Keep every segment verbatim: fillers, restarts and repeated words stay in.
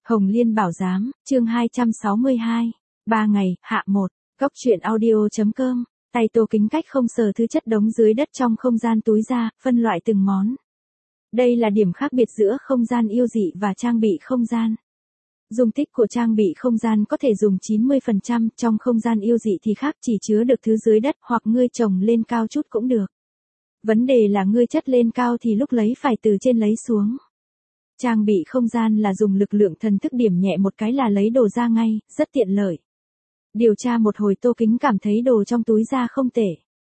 Hồng Liên Bảo Giám, chương hai trăm sáu mươi hai. Ba ngày, hạ một. Góc truyện audio.com. Tay Tô Kính cách không sờ thứ chất đống dưới đất trong không gian túi ra, phân loại từng món. Đây là điểm khác biệt giữa không gian yêu dị và trang bị không gian. Dung tích của trang bị không gian có thể dùng chín mươi phần trăm, trong không gian yêu dị thì khác, chỉ chứa được thứ dưới đất hoặc ngươi trồng lên cao chút cũng được. Vấn đề là ngươi chất lên cao thì lúc lấy phải từ trên lấy xuống. Trang bị không gian là dùng lực lượng thần thức điểm nhẹ một cái là lấy đồ ra ngay, rất tiện lợi. Điều tra một hồi Tô Kính cảm thấy đồ trong túi ra không tệ.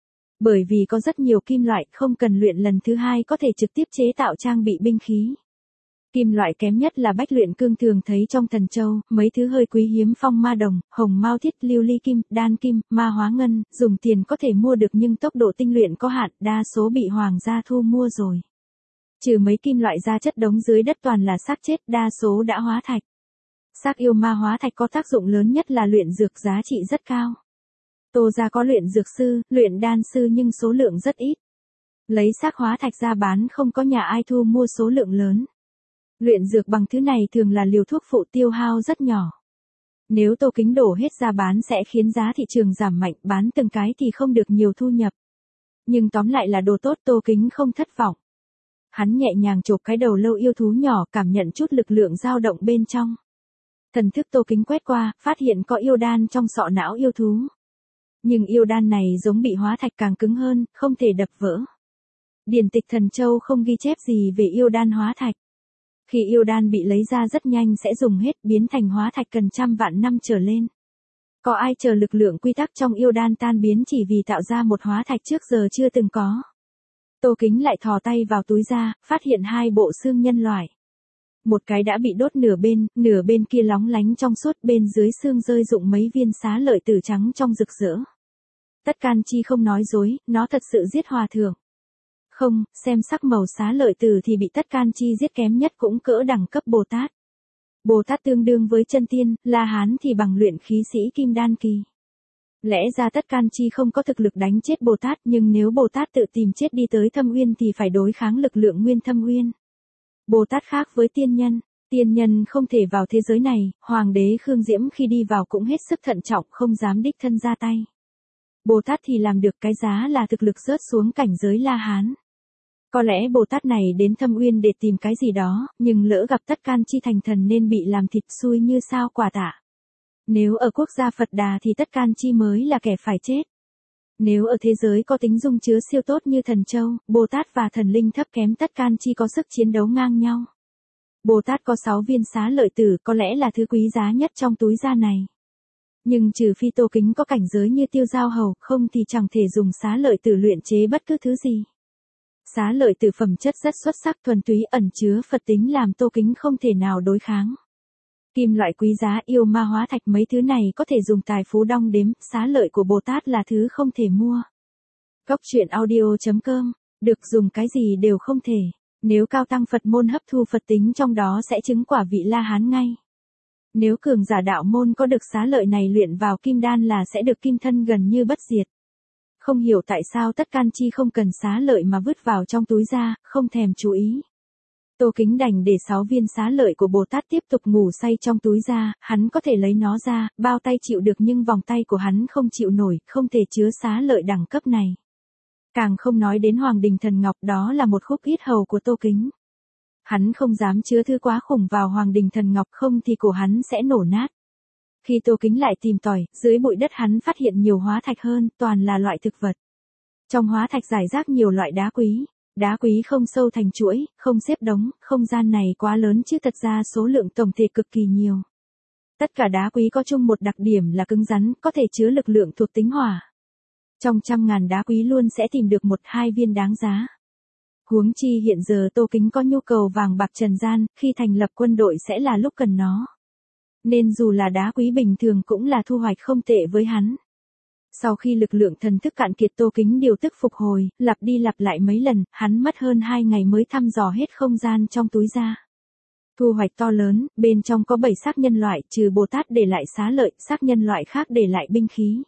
Bởi vì có rất nhiều kim loại, không cần luyện lần thứ hai có thể trực tiếp chế tạo trang bị binh khí. Kim loại kém nhất là bách luyện cương thường thấy trong thần châu, mấy thứ hơi quý hiếm phong ma đồng, hồng mao thiết, lưu ly kim, đan kim, ma hóa ngân, dùng tiền có thể mua được nhưng tốc độ tinh luyện có hạn, đa số bị hoàng gia thu mua rồi. Trừ mấy kim loại da chất đống dưới đất toàn là xác chết, đa số đã hóa thạch. Xác yêu ma hóa thạch có tác dụng lớn nhất là luyện dược, giá trị rất cao. Tô gia có luyện dược sư, luyện đan sư nhưng số lượng rất ít. Lấy xác hóa thạch ra bán không có nhà ai thu mua số lượng lớn. Luyện dược bằng thứ này thường là liều thuốc phụ tiêu hao rất nhỏ. Nếu Tô Kính đổ hết ra bán sẽ khiến giá thị trường giảm mạnh, bán từng cái thì không được nhiều thu nhập. Nhưng tóm lại là đồ tốt, Tô Kính không thất vọng. Hắn nhẹ nhàng chộp cái đầu lâu yêu thú nhỏ, cảm nhận chút lực lượng dao động bên trong. Thần thức Tô Kính quét qua, phát hiện có yêu đan trong sọ não yêu thú. Nhưng yêu đan này giống bị hóa thạch càng cứng hơn, không thể đập vỡ. Điển tịch thần châu không ghi chép gì về yêu đan hóa thạch. Khi yêu đan bị lấy ra rất nhanh sẽ dùng hết, biến thành hóa thạch cần trăm vạn năm trở lên. Có ai chờ lực lượng quy tắc trong yêu đan tan biến chỉ vì tạo ra một hóa thạch trước giờ chưa từng có. Tô Kính lại thò tay vào túi ra, phát hiện hai bộ xương nhân loại. Một cái đã bị đốt nửa bên, nửa bên kia lóng lánh trong suốt, bên dưới xương rơi rụng mấy viên xá lợi tử trắng trong rực rỡ. Tất Can Chi không nói dối, nó thật sự giết hòa thượng. Không, xem sắc màu xá lợi tử thì bị Tất Can Chi giết kém nhất cũng cỡ đẳng cấp Bồ Tát. Bồ Tát tương đương với chân tiên, La Hán thì bằng luyện khí sĩ kim đan kỳ. Lẽ ra Tất Can Chi không có thực lực đánh chết Bồ Tát, nhưng nếu Bồ Tát tự tìm chết đi tới Thâm Uyên thì phải đối kháng lực lượng nguyên Thâm Uyên. Bồ Tát khác với tiên nhân, tiên nhân không thể vào thế giới này, Hoàng đế Khương Diễm khi đi vào cũng hết sức thận trọng, không dám đích thân ra tay. Bồ Tát thì làm được, cái giá là thực lực rớt xuống cảnh giới La Hán. Có lẽ Bồ Tát này đến Thâm Uyên để tìm cái gì đó, nhưng lỡ gặp Tất Can Chi thành thần nên bị làm thịt, xui như sao quả tạ. Nếu ở quốc gia Phật Đà thì Tất Can Chi mới là kẻ phải chết. Nếu ở thế giới có tính dung chứa siêu tốt như thần châu, Bồ Tát và thần linh thấp kém Tất Can Chi có sức chiến đấu ngang nhau. Bồ Tát có sáu viên xá lợi tử, có lẽ là thứ quý giá nhất trong túi da này. Nhưng trừ phi Tô Kính có cảnh giới như Tiêu Giao Hầu, không thì chẳng thể dùng xá lợi tử luyện chế bất cứ thứ gì. Xá lợi tử phẩm chất rất xuất sắc, thuần túy ẩn chứa Phật tính làm Tô Kính không thể nào đối kháng. Kim loại quý giá, yêu ma hóa thạch, mấy thứ này có thể dùng tài phú đong đếm, xá lợi của Bồ Tát là thứ không thể mua. Góc truyện audio.com, được dùng cái gì đều không thể. Nếu cao tăng Phật môn hấp thu Phật tính trong đó sẽ chứng quả vị La Hán ngay. Nếu cường giả đạo môn có được xá lợi này luyện vào kim đan là sẽ được kim thân gần như bất diệt. Không hiểu tại sao Tất Can Chi không cần xá lợi mà vứt vào trong túi ra, không thèm chú ý. Tô Kính đành để sáu viên xá lợi của Bồ Tát tiếp tục ngủ say trong túi ra, hắn có thể lấy nó ra, bao tay chịu được nhưng vòng tay của hắn không chịu nổi, không thể chứa xá lợi đẳng cấp này. Càng không nói đến Hoàng Đình Thần Ngọc, đó là một khúc yết hầu của Tô Kính. Hắn không dám chứa thứ quá khủng vào Hoàng Đình Thần Ngọc, không thì cổ hắn sẽ nổ nát. Khi Tô Kính lại tìm tòi, dưới bụi đất hắn phát hiện nhiều hóa thạch hơn, toàn là loại thực vật. Trong hóa thạch rải rác nhiều loại đá quý. Đá quý không sâu thành chuỗi, không xếp đống, không gian này quá lớn chứ thật ra số lượng tổng thể cực kỳ nhiều. Tất cả đá quý có chung một đặc điểm là cứng rắn, có thể chứa lực lượng thuộc tính hỏa. Trong trăm ngàn đá quý luôn sẽ tìm được một hai viên đáng giá. Huống chi hiện giờ Tô Kính có nhu cầu vàng bạc trần gian, khi thành lập quân đội sẽ là lúc cần nó. Nên dù là đá quý bình thường cũng là thu hoạch không tệ với hắn. Sau khi lực lượng thần thức cạn kiệt, Tô Kính điều tức phục hồi, lặp đi lặp lại mấy lần, hắn mất hơn hai ngày mới thăm dò hết không gian trong túi ra. Thu hoạch to lớn, bên trong có bảy xác nhân loại, trừ Bồ Tát để lại xá lợi, xác nhân loại khác để lại binh khí.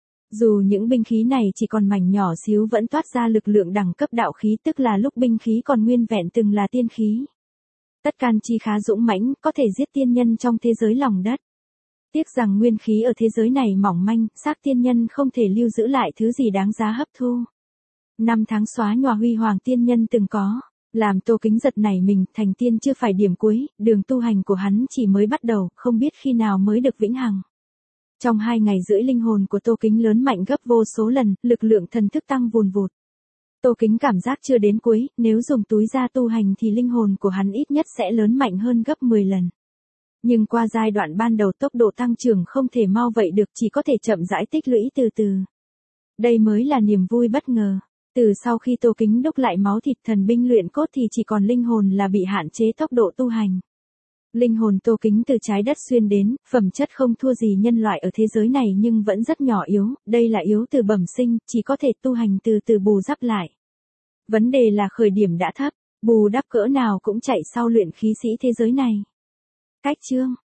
Dù những binh khí này chỉ còn mảnh nhỏ xíu vẫn toát ra lực lượng đẳng cấp đạo khí, tức là lúc binh khí còn nguyên vẹn từng là tiên khí. Tất can chi khá dũng mãnh, có thể giết tiên nhân trong thế giới lòng đất. Tiếc rằng nguyên khí ở thế giới này mỏng manh, xác tiên nhân không thể lưu giữ lại thứ gì đáng giá hấp thu. Năm tháng xóa nhòa huy hoàng tiên nhân từng có, làm Tô Kính giật nảy mình, thành tiên chưa phải điểm cuối, đường tu hành của hắn chỉ mới bắt đầu, không biết khi nào mới được vĩnh hằng. Trong hai ngày rưỡi linh hồn của Tô Kính lớn mạnh gấp vô số lần, lực lượng thần thức tăng vùn vụt. Tô Kính cảm giác chưa đến cuối, nếu dùng túi ra tu hành thì linh hồn của hắn ít nhất sẽ lớn mạnh hơn gấp mười lần. Nhưng qua giai đoạn ban đầu tốc độ tăng trưởng không thể mau vậy được, chỉ có thể chậm rãi tích lũy từ từ. Đây mới là niềm vui bất ngờ. Từ sau khi Tô Kính đúc lại máu thịt thần binh luyện cốt thì chỉ còn linh hồn là bị hạn chế tốc độ tu hành. Linh hồn Tô Kính từ trái đất xuyên đến, phẩm chất không thua gì nhân loại ở thế giới này nhưng vẫn rất nhỏ yếu, đây là yếu từ bẩm sinh, chỉ có thể tu hành từ từ bù đắp lại. Vấn đề là khởi điểm đã thấp, bù đắp cỡ nào cũng chạy sau luyện khí sĩ thế giới này. Cách chương